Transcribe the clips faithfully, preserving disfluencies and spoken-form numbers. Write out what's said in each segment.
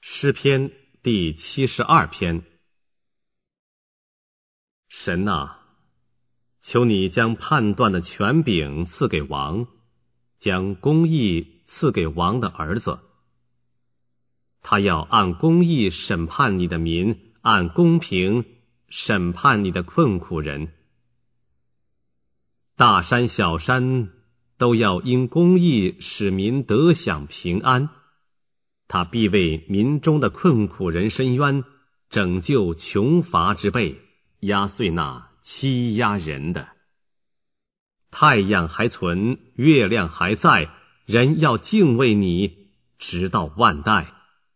诗篇第七十二篇。神啊，求你将判断的权柄赐给王，将公义赐给王的儿子。他要按公义审判你的民，按公平审判你的困苦人。大山小山都要因公义使民得享平安。他必为民中的困苦人伸冤，拯救穷乏之辈，压碎那欺压人的。太阳还存，月亮还在，人要敬畏你，直到万代。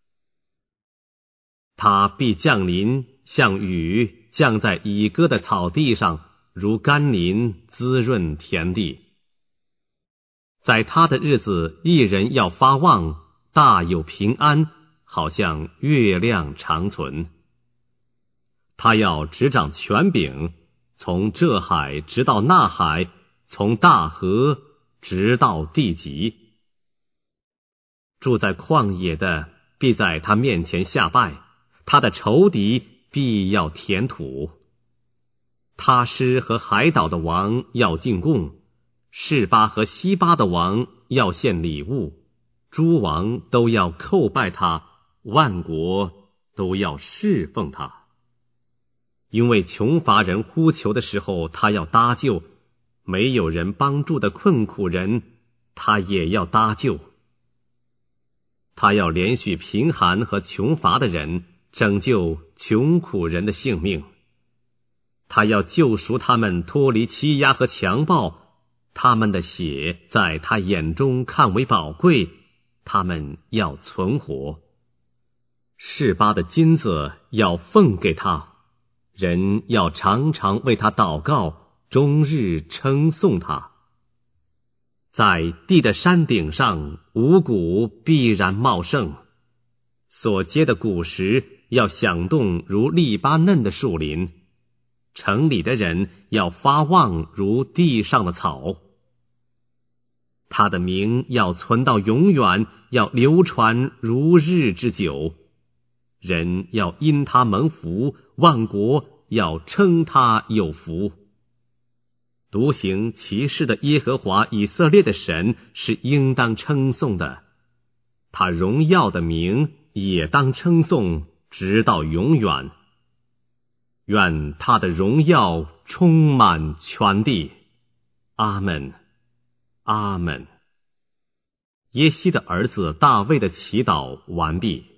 他必降临，像雨降在已割的草地上，如甘霖滋润田地。在他的日子，一人要发旺，大有平安，好像月亮长存。他要执掌权柄，从这海直到那海，从大河直到地极。住在旷野的必在他面前下拜，他的仇敌必要填土。他施和海岛的王要进贡，示巴和西巴的王要献礼物，诸王都要叩拜他，万国都要侍奉他。因为穷乏人呼求的时候，他要搭救；没有人帮助的困苦人，他也要搭救。他要连续贫寒和穷乏的人，拯救穷苦人的性命。他要救赎他们脱离欺压和强暴，他们的血在他眼中看为宝贵，他们要存活。示巴的金子要奉给他，人要常常为他祷告，终日称颂他。在地的山顶上，五谷必然茂盛，所结的果实要响动如利巴嫩的树林，城里的人要发旺如地上的草。他的名要存到永远，要流传如日之久。人要因他蒙福，万国要称他有福。独行其事的耶和华以色列的神是应当称颂的，他荣耀的名也当称颂，直到永远。愿他的荣耀充满全地。阿们，阿们。耶西的儿子大卫的祈祷完毕。